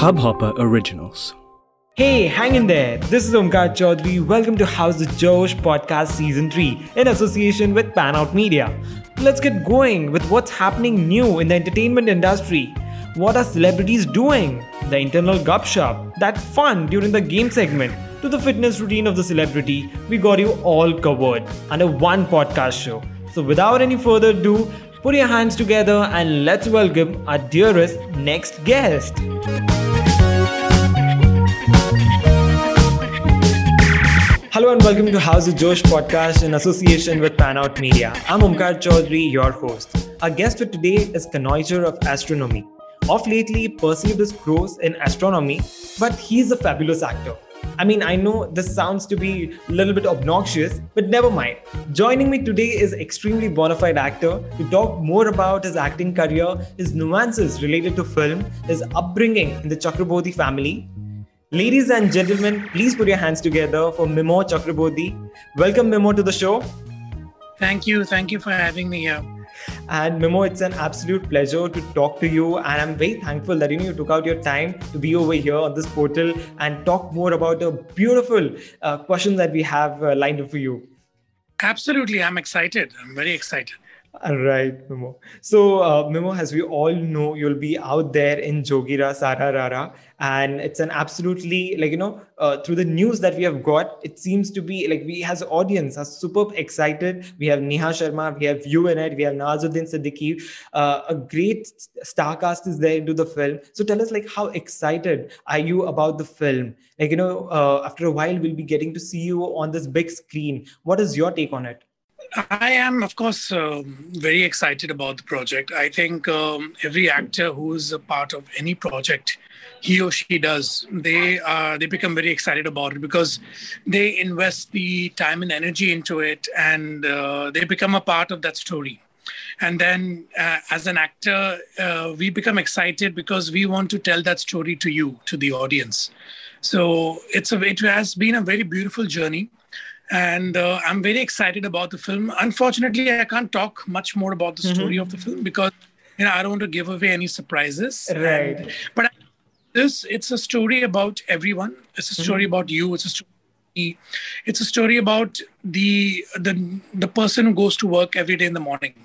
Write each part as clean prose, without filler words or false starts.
Hubhopper Originals. Hey, hang in there. This is Omkar Chaudhary. Welcome to How's the Josh podcast season 3 in association with Pan Out Media. Let's get going with what's happening new in the entertainment industry. What are celebrities doing? The internal gupshup, that fun during the game segment, to the fitness routine of the celebrity, we got you all covered under one podcast show. So without any further ado, put your hands together and let's welcome our dearest next guest. Hello and welcome to How's the Josh podcast in association with Pan Out Media. I'm Omkar Chaudhary, your host. Our guest for today is connoisseur of astronomy. Of lately, perceived as pros in astronomy, but he's a fabulous actor. I know this sounds to be a little bit obnoxious, but never mind. Joining me today is extremely bona fide actor to talk more about his acting career, his nuances related to film, his upbringing in the Chakraborty family. Ladies and gentlemen, please put your hands together for Mimo Chakraborty. Welcome, Mimo, to the show. Thank you for having me here. And Mimo, it's an absolute pleasure to talk to you, and I'm very thankful that you took out your time to be over here on this portal and talk more about the beautiful questions that we have lined up for you. Absolutely, I'm excited. I'm very excited. All right, Mimo. So, Mimo, as we all know, you'll be out there in Jogira Sara Rara, and it's an absolutely through the news that we have got, it seems to be like we as audience are super excited. We have Neha Sharma, we have you in it, we have Nawazuddin Siddiqui. A great star cast is there into the film. So, tell us, how excited are you about the film? After a while, we'll be getting to see you on this big screen. What is your take on it? I am, of course, very excited about the project. I think every actor who is a part of any project, he or she does, they become very excited about it because they invest the time and energy into it, and they become a part of that story. And then as an actor, we become excited because we want to tell that story to you, to the audience. So it has been a very beautiful journey. And I'm very excited about the film. Unfortunately, I can't talk much more about the story of the film because I don't want to give away any surprises. Right. But it's a story about everyone. It's a story about you. It's a story. It's a story about the person who goes to work every day in the morning.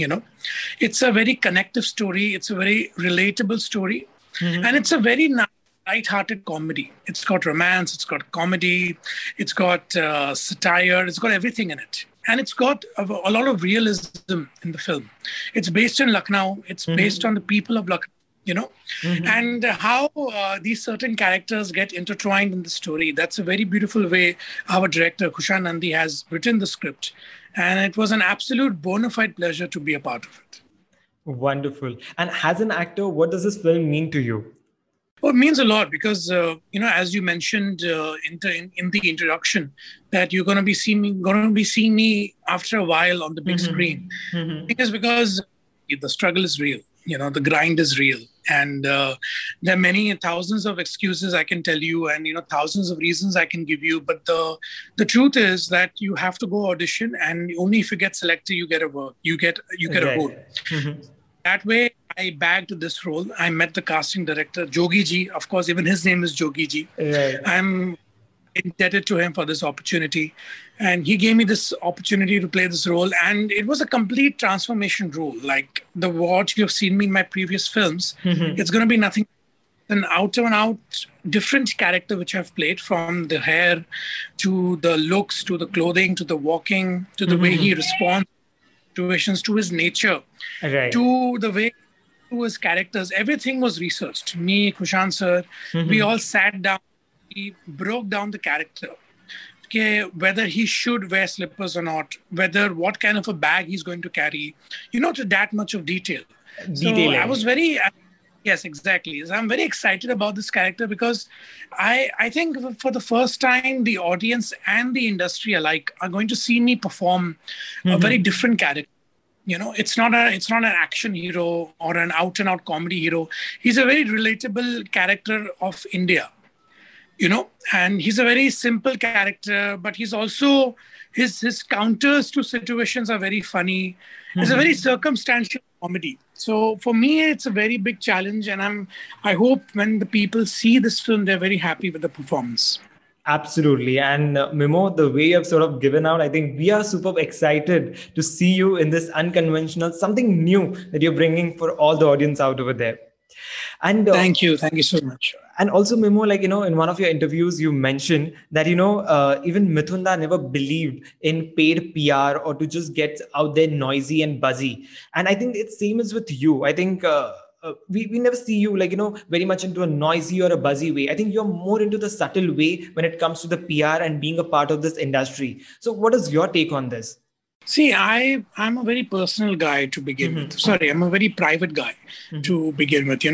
It's a very connective story. It's a very relatable story, and it's a very light-hearted comedy. It's got romance, it's got comedy, it's got satire, it's got everything in it. And it's got a lot of realism in the film. It's based in Lucknow. It's based on the people of Lucknow, and how these certain characters get intertwined in the story. That's a very beautiful way our director, Kushan Nandi, has written the script. And it was an absolute bona fide pleasure to be a part of it. Wonderful. And as an actor, what does this film mean to you? Well, it means a lot because, as you mentioned in the introduction, that you're going to be seeing me after a while on the big screen. Because the struggle is real, the grind is real. And there are many thousands of excuses I can tell you and, thousands of reasons I can give you. But the truth is that you have to go audition, and only if you get selected, you get a work, you get a role. That way, I bagged this role. I met the casting director, Jogi Ji. Of course, even his name is Jogi Ji. Right. I'm indebted to him for this opportunity. And he gave me this opportunity to play this role. And it was a complete transformation role. Like what you've seen me in my previous films, it's going to be nothing an out-and-out different character which I've played, from the hair to the looks, to the clothing, to the walking, to the way he responds to situations, to his nature, to the way to his characters. Everything was researched. Me, Kushan sir, we all sat down, we broke down the character. Okay, whether he should wear slippers or not, what kind of a bag he's going to carry, to that much of detail. So I was yes, exactly. So I'm very excited about this character because I think for the first time, the audience and the industry alike are going to see me perform a very different character. It's not an action hero or an out-and-out comedy hero. He's a very relatable character of India. And he's a very simple character, but he's also, his counters to situations are very funny. He's a very circumstantial comedy. So for me, it's a very big challenge, and I hope when the people see this film, they're very happy with the performance. Absolutely. And Mimo, the way you've sort of given out, I think we are super excited to see you in this unconventional, something new that you're bringing for all the audience out over there. And Thank you. Thank you so much. And also, Mimo, like, in one of your interviews, you mentioned that, even Mithunda never believed in paid PR or to just get out there noisy and buzzy. And I think it's same as with you. I think we never see you like, very much into a noisy or a buzzy way. I think you're more into the subtle way when it comes to the PR and being a part of this industry. So what is your take on this? See, I'm a very personal guy to begin with. Sorry, I'm a very private guy to begin with.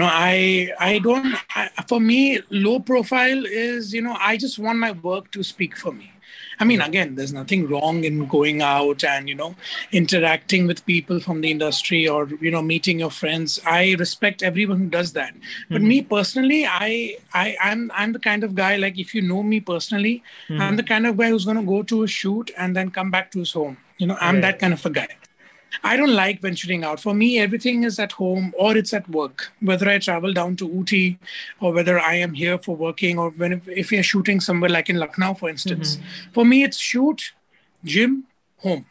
For me, low profile is, I just want my work to speak for me. I mean, again, there's nothing wrong in going out and, interacting with people from the industry or, meeting your friends. I respect everyone who does that. But me personally, I'm the kind of guy, like, if you know me personally, I'm the kind of guy who's going to go to a shoot and then come back to his home. I'm that kind of a guy. I don't like venturing out. For me, everything is at home or it's at work. Whether I travel down to Ooty or whether I am here for working or if we are shooting somewhere like in Lucknow, for instance. For me, it's shoot, gym, home.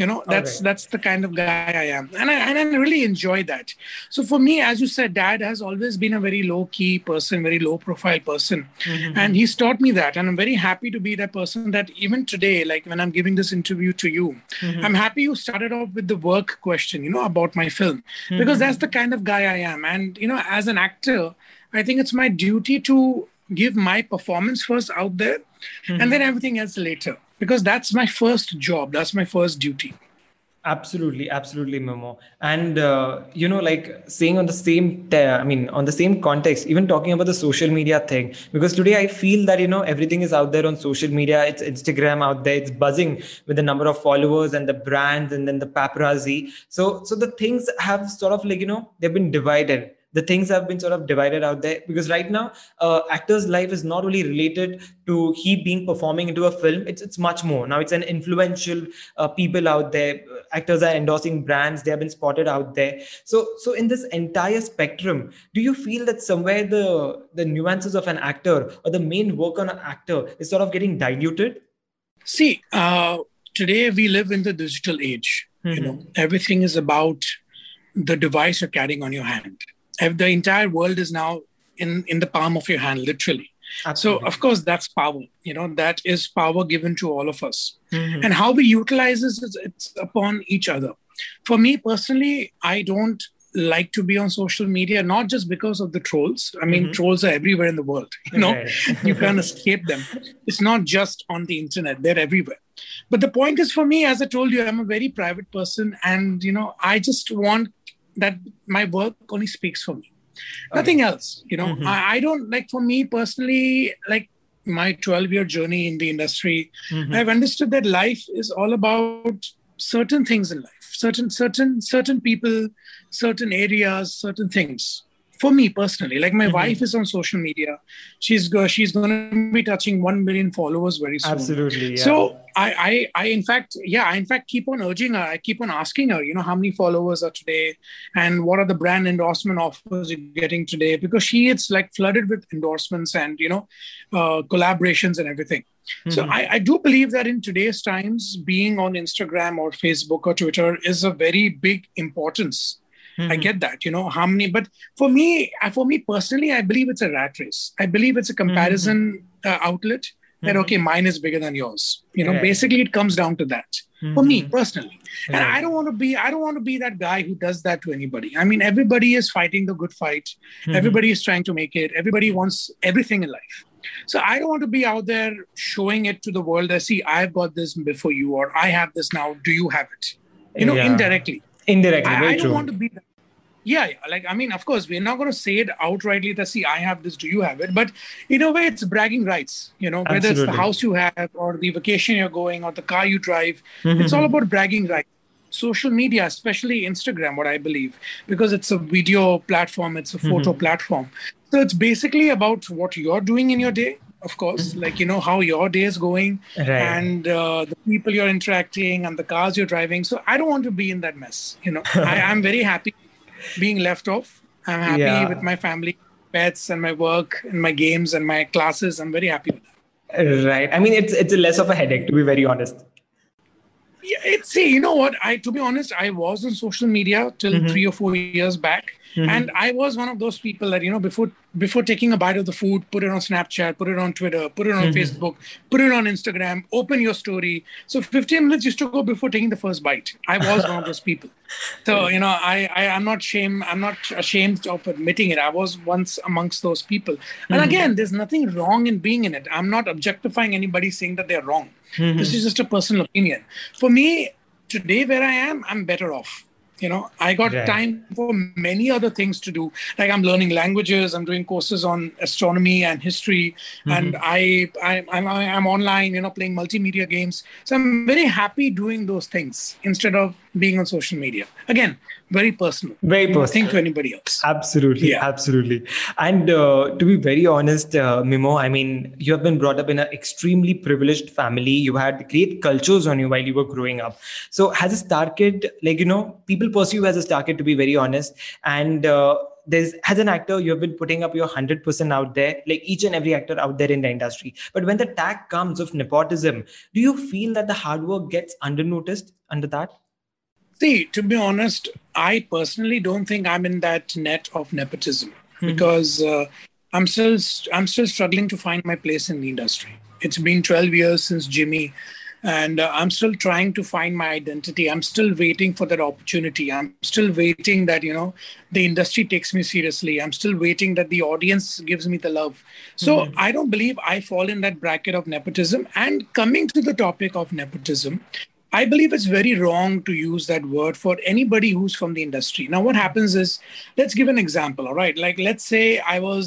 That's the kind of guy I am. And I really enjoy that. So for me, as you said, Dad has always been a very low-key person, very low-profile person. And he's taught me that. And I'm very happy to be that person that even today, like when I'm giving this interview to you, I'm happy you started off with the work question, about my film. Because that's the kind of guy I am. And, as an actor, I think it's my duty to give my performance first out there and then everything else later. Because that's my first job. That's my first duty. Absolutely, Mimo. And like saying on the same, on the same context, even talking about the social media thing, because today I feel that everything is out there on social media. It's Instagram out there. It's buzzing with the number of followers and the brands and then the paparazzi. So the things have sort of like they've been divided. The things have been sort of divided out there because right now actor's life is not only related to he being performing into a film. It's much more. Now it's an influential people out there. Actors are endorsing brands. They have been spotted out there. So in this entire spectrum, do you feel that somewhere the nuances of an actor or the main work on an actor is sort of getting diluted? See, today we live in the digital age. Everything is about the device you're carrying on your hand. The entire world is now in the palm of your hand, literally. Absolutely. So, of course, that's power. That is power given to all of us. And how we utilize this, it's upon each other. For me personally, I don't like to be on social media, not just because of the trolls. I mean, trolls are everywhere in the world. You can't escape them. It's not just on the internet. They're everywhere. But the point is, for me, as I told you, I'm a very private person. And, I just want that my work only speaks for me. Nothing else. I don't like, for me personally, like my 12-year journey in the industry, I've understood that life is all about certain things in life, certain people, certain areas, certain things. For me personally, like my wife is on social media. She's going to be touching 1 million followers very soon. Absolutely. Yeah. So I in fact keep on urging her. I keep on asking her, how many followers are today and what are the brand endorsement offers you're getting today? Because she is like flooded with endorsements and, collaborations and everything. So I do believe that in today's times, being on Instagram or Facebook or Twitter is a very big importance. I get that, how many, but for me personally, I believe it's a rat race. I believe it's a comparison outlet that, okay, mine is bigger than yours. Basically it comes down to that for me personally. And I don't want to be that guy who does that to anybody. I mean, everybody is fighting the good fight. Everybody is trying to make it. Everybody wants everything in life. So I don't want to be out there showing it to the world that, see, I've got this before you, or I have this now. Do you have it? Indirectly. I don't want to be that. Yeah. Like, I mean, of course, we're not going to say it outrightly that, see, I have this, do you have it? But in a way, it's bragging rights, whether Absolutely. It's the house you have or the vacation you're going or the car you drive. It's all about bragging rights. Social media, especially Instagram, what I believe, because it's a video platform, it's a photo platform. So it's basically about what you're doing in your day. Of course, like, how your day is going and the people you're interacting and the cars you're driving. So I don't want to be in that mess. I'm very happy being left off. I'm happy with Yeah. my family, pets, and my work, and my games, and my classes. I'm very happy with that. Right. I mean, it's a less of a headache, to be very honest. Yeah, see, you know what? To be honest, I was on social media till Mm-hmm. 3 or 4 years back, and Mm-hmm. I was one of those people that before taking a bite of the food, put it on Snapchat, put it on Twitter, put it on Mm-hmm. Facebook, put it on Instagram, open your story. So 15 minutes used to go before taking the first bite. I was one of those people. So I'm not ashamed of admitting it. I was once amongst those people. And again, there's nothing wrong in being in it. I'm not objectifying anybody saying that they're wrong. This is Mm-hmm. just a personal opinion. For me, today where I am, I'm better off. I got Right. time for many other things to do. Like I'm learning languages, I'm doing courses on astronomy and history, and Mm-hmm. I'm online, playing multimedia games. So I'm very happy doing those things instead of being on social media. Again, very personal, Very nothing to personal. anybody else. Absolutely, Yeah. absolutely. And to be very honest, Mimo, I mean, you have been brought up in an extremely privileged family. You had great cultures on you while you were growing up. So, as a star kid, people perceive you as a star kid, to be very honest. And there's as an actor, you have been putting up your 100% out there, like each and every actor out there in the industry. But when the tag comes of nepotism, do you feel that the hard work gets under noticed under that? See, to be honest, I personally don't think I'm in that net of nepotism Mm-hmm. because I'm still struggling to find my place in the industry. It's been 12 years since Jimmy, and I'm still trying to find my identity. I'm still waiting for that opportunity. I'm still waiting that the industry takes me seriously. I'm still waiting that the audience gives me the love. So Mm-hmm. I don't believe I fall in that bracket of nepotism. And coming to the topic of nepotism, I believe it's very wrong to use that word for anybody who's from the industry. Now, what happens is, let's give an example. All right, like let's say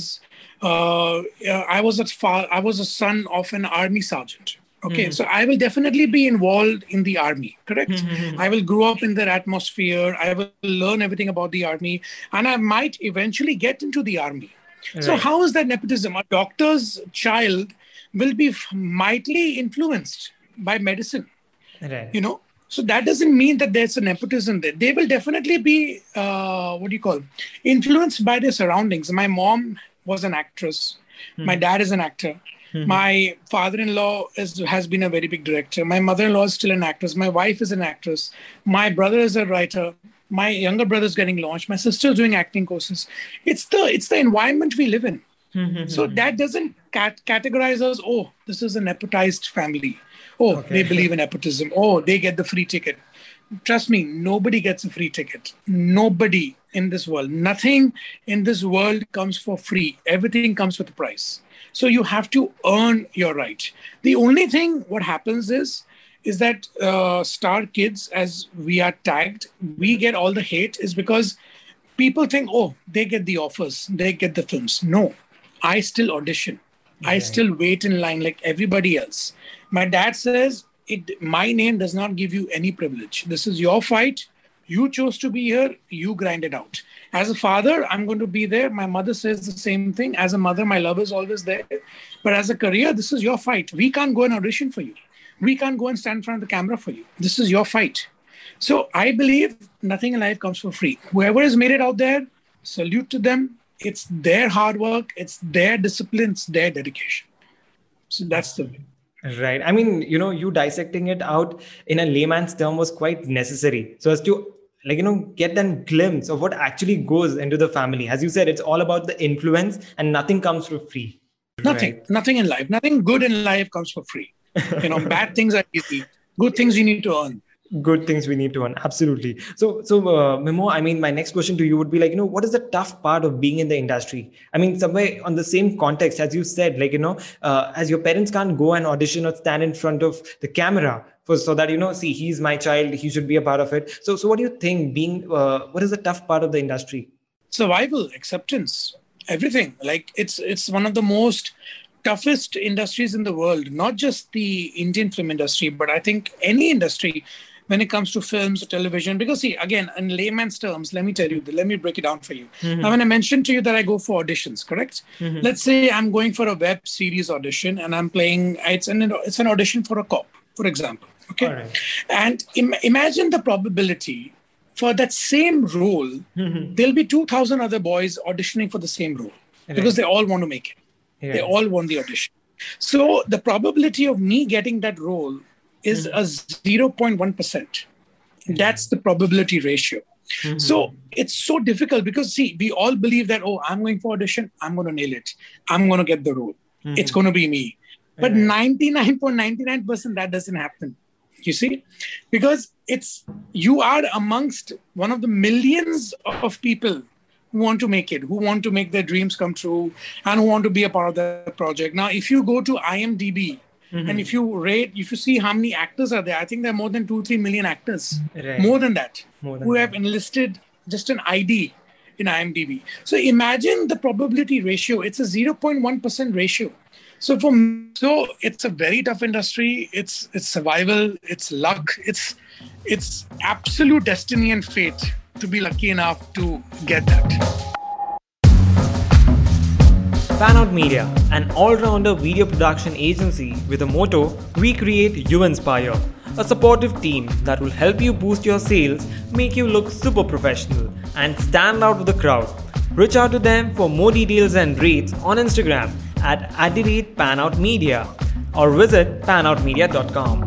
I was a son of an army sergeant. Okay, so I will definitely be involved in the army, correct? Mm-hmm. I will grow up in that atmosphere. I will learn everything about the army, and I might eventually get into the army. So, Right. how is that nepotism? A doctor's child will be mightily influenced by medicine, Right. you know so that doesn't mean that there's a nepotism there. They will definitely be what do you call influenced by their surroundings. My mom was an actress, my Mm-hmm. dad is an actor, Mm-hmm. my father-in-law has been a very big director, my mother-in-law is still an actress, my wife is an actress, my brother is a writer, my younger brother is getting launched, my sister is doing acting courses. It's the environment we live in. So Mm-hmm. that doesn't categorize us. Oh, this is a nepotized family. Oh, they believe Okay. in nepotism. Oh, they get the free ticket. Trust me, nobody gets a free ticket. Nobody in this world. Nothing in this world comes for free. Everything comes with a price. So you have to earn your right. The only thing what happens is that star kids, as we are tagged, we get all the hate is because people think, oh, they get the offers, they get the films. No, I still audition. I Right. still wait in line like everybody else. My dad says, my name does not give you any privilege. This is your fight. You chose to be here. You grind it out. As a father, I'm going to be there. My mother says the same thing. As a mother, my love is always there. But as a career, this is your fight. We can't go and audition for you. We can't go and stand in front of the camera for you. This is your fight. So I believe nothing in life comes for free. Whoever has made it out there, salute to them. It's their hard work, it's their discipline, it's their dedication. So that's the way. Absolutely. Right. I mean, you dissecting it out in a layman's term was quite necessary. So as to get that glimpse of what actually goes into the family. As you said, it's all about the influence and nothing comes for free. Nothing, Right. nothing in life, nothing good in life comes for free. Bad things are easy. Good things you need to earn. Good things we need to earn. Absolutely. So Memo, I mean, my next question to you would be what is the tough part of being in the industry? I mean, somewhere on the same context as you said, as your parents can't go and audition or stand in front of the camera for so that see, he's my child, he should be a part of it. So what do you think what is the tough part of the industry? Survival, acceptance, everything. Like it's one of the most toughest industries in the world, not just the Indian film industry, but I think any industry when it comes to films or television. Because see, again, in layman's terms, let me tell you, let me break it down for you. Now, when I mentioned to you that I go for auditions, correct? Let's say I'm going for a web series audition and I'm playing, it's an audition for a cop, for example. All Okay. right. And imagine the probability for that same role, there'll be 2,000 other boys auditioning for the same role because they all want to make it. They all want the audition. So the probability of me getting that role is a 0.1%. That's the probability ratio. So it's so difficult because, see, we all believe that, oh, I'm going for audition, I'm going to nail it. I'm going to get the role. It's going to be me. But 99.99% that doesn't happen. You see, because you are amongst one of the millions of people who want to make it, who want to make their dreams come true, and who want to be a part of the project. Now, if you go to IMDb and if you see how many actors are there, I think there are more than 2-3 million actors, more than that, who have enlisted just an ID in IMDb. So imagine the probability ratio. It's a 0.1% ratio. So it's a very tough industry. It's survival. It's luck. It's absolute destiny and fate to be lucky enough to get that. Panout Media, an all-rounder video production agency with a motto, "We create, you inspire." A supportive team that will help you boost your sales, make you look super professional, and stand out with the crowd. Reach out to them for more details and rates on Instagram at @panoutmedia or visit panoutmedia.com.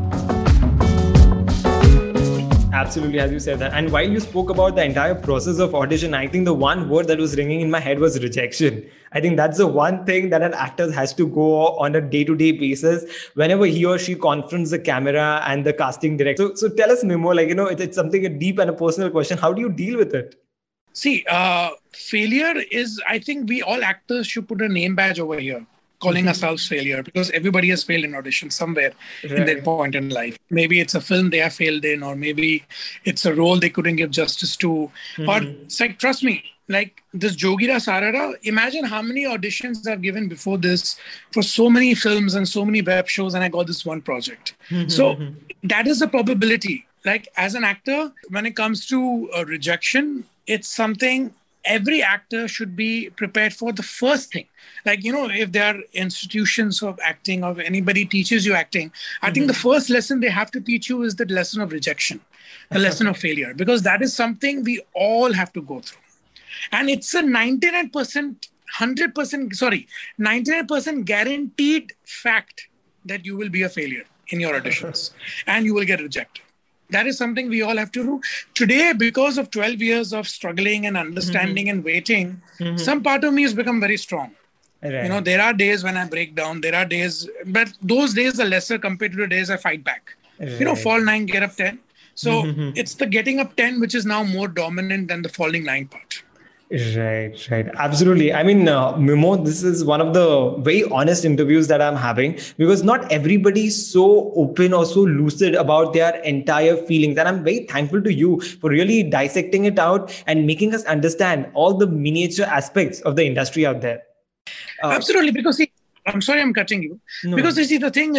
Absolutely, as you said that. And while you spoke about the entire process of audition, I think the one word that was ringing in my head was rejection. I think that's the one thing that an actor has to go on a day-to-day basis whenever he or she confronts the camera and the casting director. So tell us, Mimo, it's something a deep and a personal question. How do you deal with it? See, failure is, I think we all actors should put a name badge over here, calling ourselves failure, because everybody has failed in audition somewhere in their point in life. Maybe it's a film they have failed in, or maybe it's a role they couldn't give justice to. Or it's like, trust me, like this Jogira Sarara, imagine how many auditions I've given before this for so many films and so many web shows, and I got this one project. So that is the probability. Like as an actor, when it comes to rejection, it's something every actor should be prepared for. The first thing, like, if there are institutions of acting or anybody teaches you acting, I think the first lesson they have to teach you is the lesson of rejection, the lesson of failure, because that is something we all have to go through. And it's a 99% guaranteed fact that you will be a failure in your auditions and you will get rejected. That is something we all have to do. Today, because of 12 years of struggling and understanding and waiting, some part of me has become very strong. Right. There are days when I break down. There are days, but those days are lesser compared to the days I fight back. Right. Fall 9, get up 10. So it's the getting up 10 which is now more dominant than the falling 9 part. Right. Absolutely. I mean, Mimo, this is one of the very honest interviews that I'm having, because not everybody is so open or so lucid about their entire feelings. And I'm very thankful to you for really dissecting it out and making us understand all the miniature aspects of the industry out there. Absolutely. Because I'm sorry I'm cutting you. No. Because the thing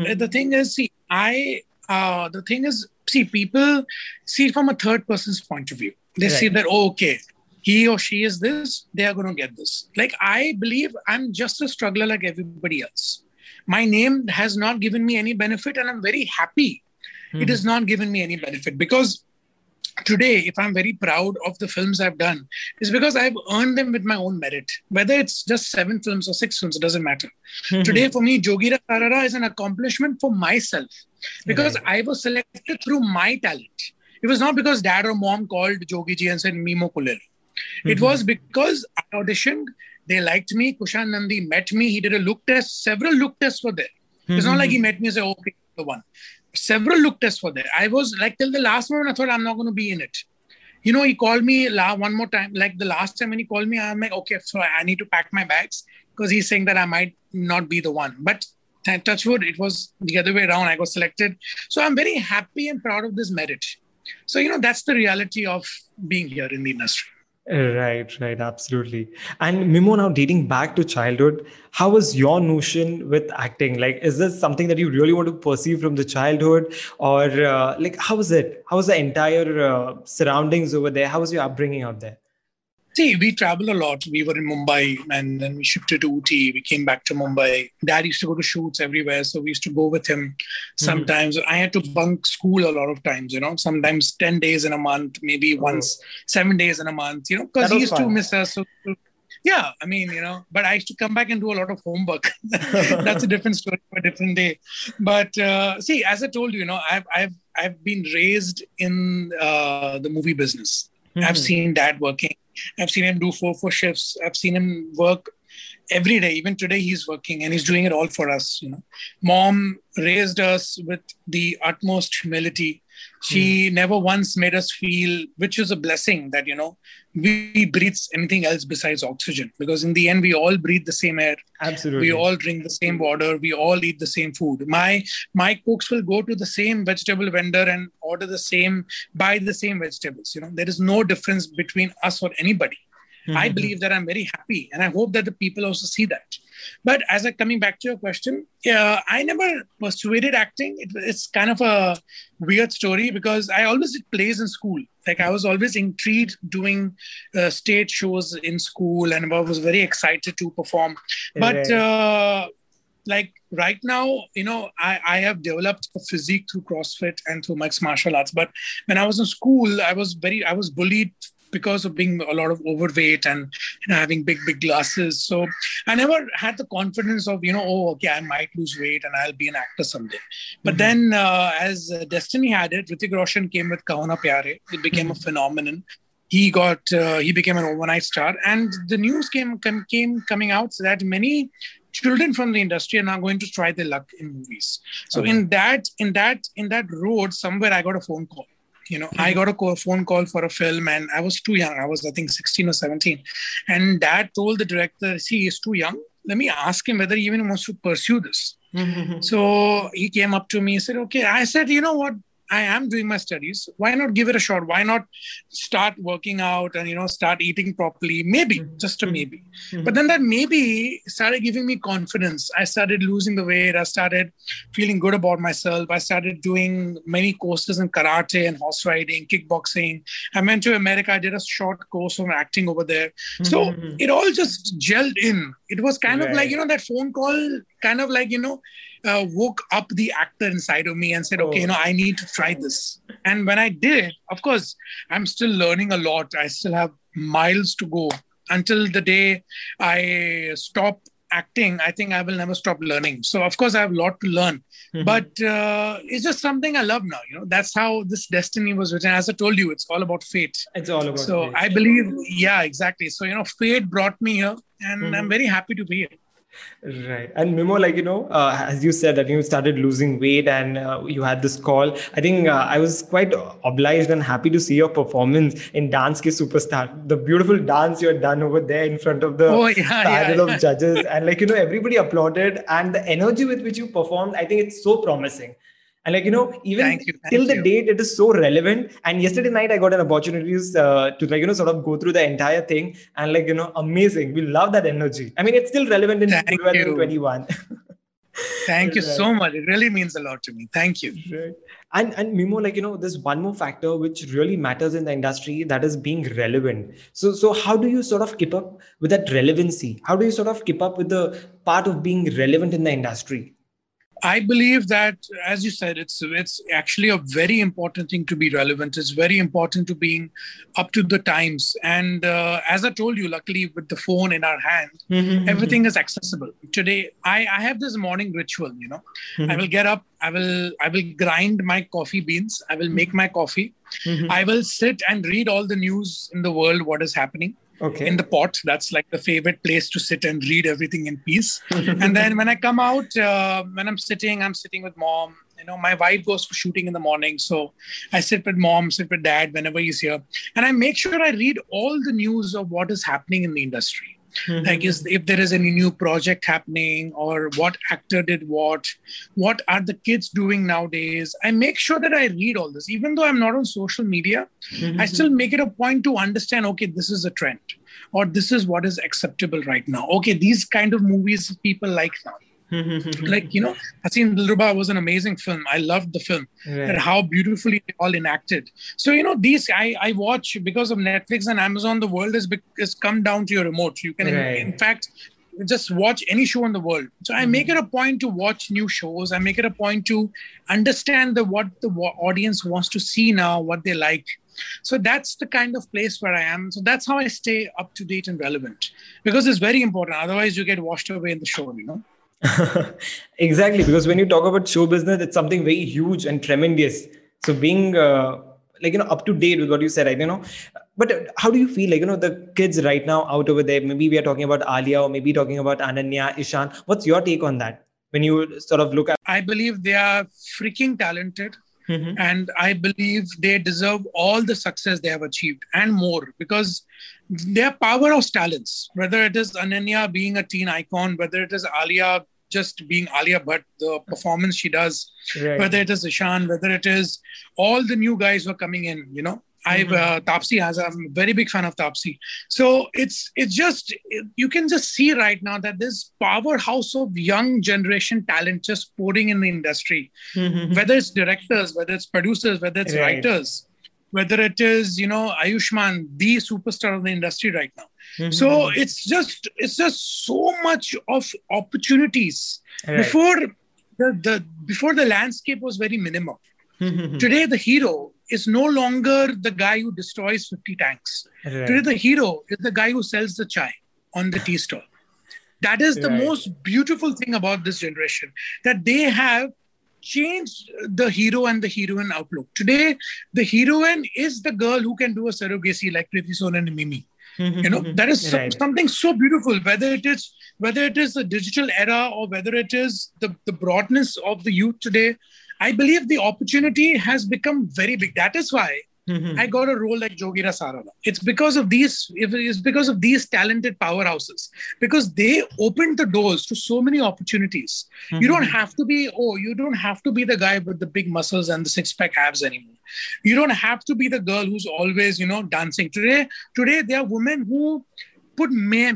is, people see it from a third person's point of view. They see that, okay, he or she is this, they are going to get this. Like, I believe I'm just a struggler like everybody else. My name has not given me any benefit, and I'm very happy it has not given me any benefit, because today, if I'm very proud of the films I've done, it's because I've earned them with my own merit. Whether it's just 7 films or 6 films, it doesn't matter. Today, for me, Jogira Sarara is an accomplishment for myself, because I was selected through my talent. It was not because dad or mom called Jogi ji and said, Mimo Kulil. It was because I auditioned, they liked me, Kushan Nandi met me, he did a look test, several look tests were there. It's not like he met me and said, okay, the one. Several look tests were there. I was like, till the last moment, I thought I'm not going to be in it. He called me one more time. Like the last time when he called me, I'm like, okay, so I need to pack my bags, because he's saying that I might not be the one. But touch wood, it was the other way around. I got selected. So I'm very happy and proud of this merit. So, that's the reality of being here in the industry. Right, absolutely. And Mimo, now dating back to childhood, how was your notion with acting? Like, is this something that you really want to pursue from the childhood, or how was it? How was the entire surroundings over there? How was your upbringing out there? See, we travel a lot. We were in Mumbai and then we shifted to Ooty. We came back to Mumbai. Dad used to go to shoots everywhere. So we used to go with him. Sometimes I had to bunk school a lot of times, sometimes 10 days in a month, maybe once 7 days in a month, because he used to miss us. So, yeah, I mean, but I used to come back and do a lot of homework. That's a different story for a different day. But see, as I told you, I've been raised in the movie business. I've seen Dad working. I've seen him do four shifts. I've seen him work every day. Even today, he's working and he's doing it all for us. Mom raised us with the utmost humility. She never once made us feel, which is a blessing, that, we breathe anything else besides oxygen. Because in the end, we all breathe the same air. Absolutely. We all drink the same water. We all eat the same food. My cooks will go to the same vegetable vendor and buy the same vegetables. There is no difference between us or anybody. I believe that I'm very happy, and I hope that the people also see that. But coming back to your question, I never persuaded acting. It's kind of a weird story because I always did plays in school. Like I was always intrigued doing stage shows in school, and I was very excited to perform. But like right now, I have developed a physique through CrossFit and through mixed martial arts. But when I was in school, I was bullied because of being a lot of overweight and having big glasses. So I never had the confidence of, I might lose weight and I'll be an actor someday. But then as destiny had it, Hrithik Roshan came with Kaho Na Pyare. It became a phenomenon. He became an overnight star. And the news came coming out that many children from the industry are now going to try their luck in movies. So in that road, somewhere I got a phone call. I got a phone call for a film and I was too young. I was, I think, 16 or 17. And Dad told the director, see, he's too young. Let me ask him whether he even wants to pursue this. So he came up to me and said, okay. I said, you know what? I am doing my studies. Why not give it a shot? Why not start working out and, start eating properly? Maybe, just a maybe. But then that maybe started giving me confidence. I started losing the weight. I started feeling good about myself. I started doing many courses in karate and horse riding, kickboxing. I went to America. I did a short course of acting over there. So it all just gelled in. It was kind of like, that phone call kind of like, woke up the actor inside of me and said, okay, I need to try this. And when I did, of course, I'm still learning a lot. I still have miles to go until the day I stop acting. I think I will never stop learning. So, of course, I have a lot to learn. But it's just something I love now. That's how this destiny was written. As I told you, it's all about fate. It's all about fate. I believe, exactly. So, fate brought me here and I'm very happy to be here. Right. And Mimo, as you said that you started losing weight and you had this call, I think I was quite obliged and happy to see your performance in Dance Ke Superstar. The beautiful dance you had done over there in front of the panel of judges. And everybody applauded, and the energy with which you performed, I think it's so promising. And even till the date, it is so relevant. And yesterday night, I got an opportunity to sort of go through the entire thing. And amazing. We love that energy. I mean, it's still relevant in 2021. Thank you so much. It really means a lot to me. Thank you. Right. And Mimo, there's one more factor which really matters in the industry, that is being relevant. So how do you sort of keep up with that relevancy? How do you sort of keep up with the part of being relevant in the industry? I believe that, as you said, it's actually a very important thing to be relevant. It's very important to being up to the times. And as I told you, luckily with the phone in our hand, everything is accessible. Today, I have this morning ritual, I will get up, I will grind my coffee beans. I will make my coffee. I will sit and read all the news in the world, what is happening. Okay. In the pot. That's like the favorite place to sit and read everything in peace. And then when I come out, when I'm sitting with mom. My wife goes for shooting in the morning. So I sit with mom, sit with dad whenever he's here. And I make sure I read all the news of what is happening in the industry. Like if there is any new project happening or what actor did what are the kids doing nowadays. I make sure that I read all this. Even though I'm not on social media, I still make it a point to understand, okay, this is a trend or this is what is acceptable right now. Okay, these kind of movies people like now. Like, Haseen Dilruba was an amazing film. I loved the film and how beautifully they all enacted. So, these I watch because of Netflix and Amazon. The world is come down to your remote. You can, in fact, just watch any show in the world. So I make it a point to watch new shows. I make it a point to understand what the audience wants to see now, what they like. So that's the kind of place where I am. So that's how I stay up to date and relevant, because it's very important. Otherwise, you get washed away in the show, Exactly, because when you talk about show business, it's something very huge and tremendous. So being up to date with what you said, right? But how do you feel the kids right now out over there? Maybe we are talking about Alia, or maybe talking about Ananya, Ishan. What's your take on that when you sort of look at? I believe they are freaking talented. And I believe they deserve all the success they have achieved and more, because they are powerhouse talents. Whether it is Ananya being a teen icon, whether it is Alia just being Alia Bhatt, the performance she does, whether it is Ishan, whether it is all the new guys who are coming in, Taapsee I'm a very big fan of Taapsee. So it's just, you can just see right now that this powerhouse of young generation talent just pouring in the industry, whether it's directors, whether it's producers, whether it's writers, whether it is, Ayushmann, the superstar of the industry right now. So it's just so much of opportunities. Before the landscape was very minimal. Today, the hero is no longer the guy who destroys 50 tanks. Today, the hero is the guy who sells the chai on the tea stall. That is the most beautiful thing about this generation, that they have changed the hero and the heroine outlook. Today, the heroine is the girl who can do a surrogacy like Kriti Sanon and Mimi. That is something so beautiful, whether it is the digital era or whether it is the broadness of the youth today. I believe the opportunity has become very big. That is why I got a role like Jogira Sarala. It's because of these talented powerhouses, because they opened the doors to so many opportunities. You don't have to be the guy with the big muscles and the six-pack abs anymore. You don't have to be the girl who's always, dancing. Today there are women who put men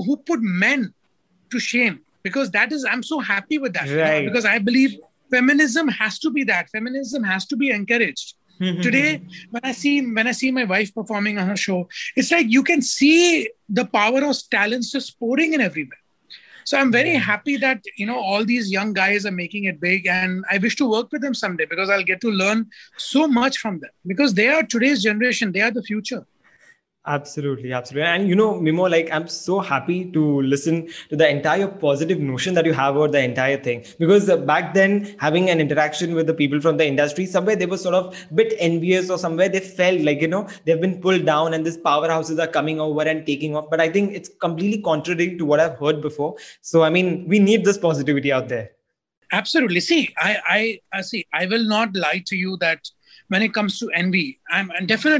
to shame, because I'm so happy with that. Because I believe feminism has to be that. Feminism has to be encouraged. Today, when I see my wife performing on her show, it's like you can see the power of talents just pouring in everywhere. So I'm very happy that, all these young guys are making it big, and I wish to work with them someday, because I'll get to learn so much from them, because they are today's generation. They are the future. Absolutely. And Mimo, I'm so happy to listen to the entire positive notion that you have about the entire thing. Because back then, having an interaction with the people from the industry, somewhere they were sort of a bit envious, or somewhere they felt like, they've been pulled down and these powerhouses are coming over and taking off. But I think it's completely contrary to what I've heard before. So, we need this positivity out there. Absolutely. See, I will not lie to you that when it comes to envy, I'm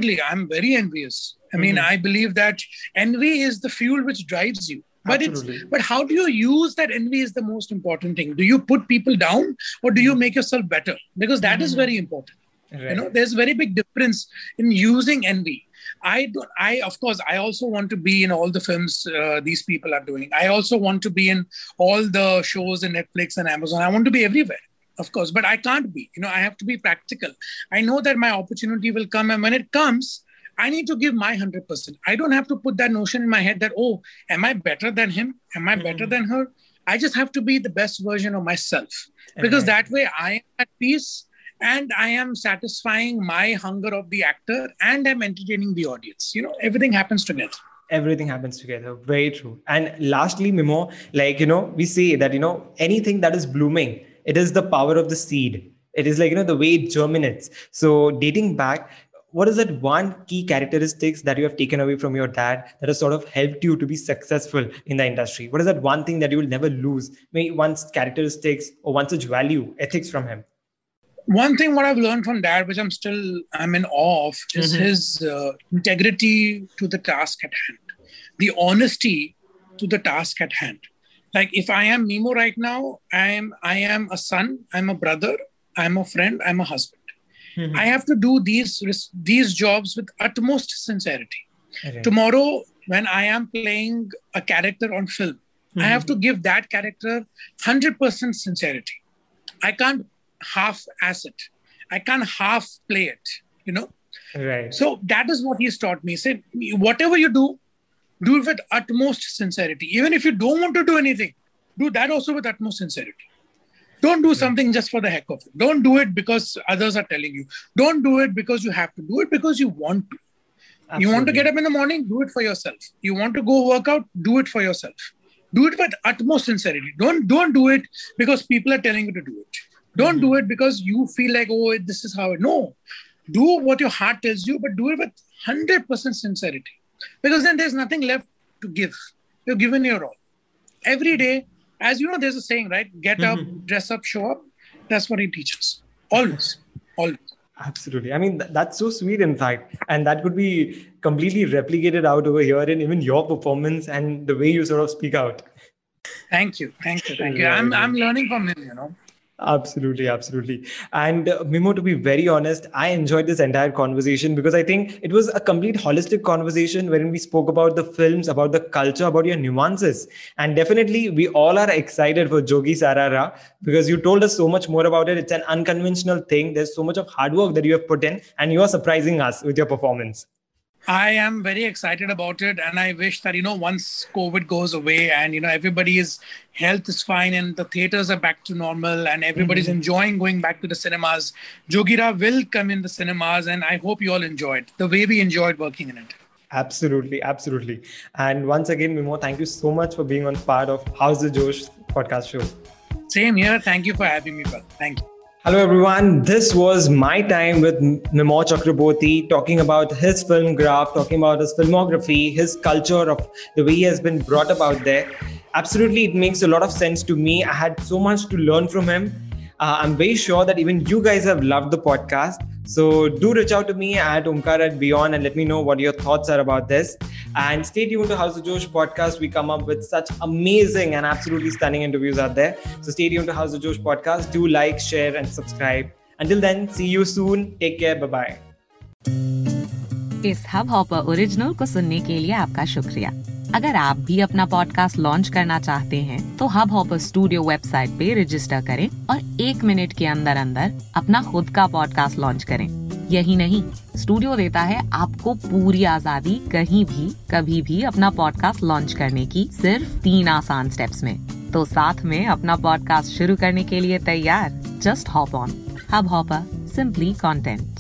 very envious. I believe that envy is the fuel which drives you. But how do you use that envy is the most important thing. Do you put people down, or do you make yourself better? Because that is very important. There's a very big difference in using envy. I also want to be in all the films these people are doing. I also want to be in all the shows in Netflix and Amazon. I want to be everywhere, of course, but I can't be. I have to be practical. I know that my opportunity will come, and when it comes, I need to give my 100%. I don't have to put that notion in my head that, am I better than him? Am I better than her? I just have to be the best version of myself, because that way I am at peace, and I am satisfying my hunger of the actor, and I'm entertaining the audience. Everything happens together. Everything happens together. Very true. And lastly, Mimo, we say that, anything that is blooming, it is the power of the seed. It is the way it germinates. So dating back, what is that one key characteristics that you have taken away from your dad that has sort of helped you to be successful in the industry? What is that one thing that you will never lose? Maybe one characteristics or one such value, ethics from him? One thing what I've learned from Dad, which I'm in awe of, is his integrity to the task at hand, the honesty to the task at hand. Like if I am Nemo right now, I am a son, I'm a brother, I'm a friend, I'm a husband. I have to do these jobs with utmost sincerity. Okay. Tomorrow, when I am playing a character on film, I have to give that character 100% sincerity. I can't half-ass it. I can't half play it, Right. So that is what he's taught me. He said, whatever you do it with utmost sincerity. Even if you don't want to do anything, do that also with utmost sincerity. Don't do something just for the heck of it. Don't do it because others are telling you. Don't do it because you have to. Do it because you want to. Absolutely. You want to get up in the morning, do it for yourself. You want to go work out, do it for yourself. Do it with utmost sincerity. Don't do it because people are telling you to do it. Don't do it because you feel like, oh, this is how it. No. Do what your heart tells you, but do it with 100% sincerity. Because then there's nothing left to give. You've given your all. Every day, as you know, there's a saying, right? Get up, dress up, show up. That's what he teaches. Always. Always. Absolutely. I mean, that's so sweet, in fact. And that could be completely replicated out over here in even your performance and the way you sort of speak out. Thank you. I'm learning from him, Absolutely. And Mimo, to be very honest, I enjoyed this entire conversation because I think it was a complete holistic conversation wherein we spoke about the films, about the culture, about your nuances. And definitely we all are excited for Jogi Sarara because you told us so much more about it. It's an unconventional thing. There's so much of hard work that you have put in and you are surprising us with your performance. I am very excited about it. And I wish that, once COVID goes away and, everybody's health is fine and the theaters are back to normal and everybody's enjoying going back to the cinemas, Jogira will come in the cinemas and I hope you all enjoy it the way we enjoyed working in it. Absolutely. And once again, Mimo, thank you so much for being on part of How's the Josh podcast show. Same here. Thank you for having me, brother. Thank you. Hello, everyone. This was my time with Mimo Chakraborty, talking about his film craft, talking about his filmography, his culture of the way he has been brought about there. Absolutely, it makes a lot of sense to me. I had so much to learn from him. I'm very sure that even you guys have loved the podcast. So do reach out to me at Omkar@Beyond and let me know what your thoughts are about this. And stay tuned to House of Josh podcast. We come up with such amazing and absolutely stunning interviews out there. So stay tuned to House of Josh podcast. Do like, share and subscribe. Until then, see you soon. Take care. Bye-bye. इस hub hopper original को सुनने के लिए आपका शुक्रिया। अगर आप भी अपना पॉडकास्ट लॉन्च करना चाहते हैं, तो हब हॉपर स्टूडियो वेबसाइट पे रजिस्टर करें और 1 मिनट के अंदर अपना खुद का पॉडकास्ट लॉन्च करें। यही नहीं, स्टूडियो देता है आपको पूरी आजादी कहीं भी कभी भी अपना पॉडकास्ट लॉन्च करने की, सिर्फ 3 आसान स्टेप्स में। तो साथ में अपना पॉडकास्ट शुरू करने के लिए तैयार? Just hop on hub hopper, simply content.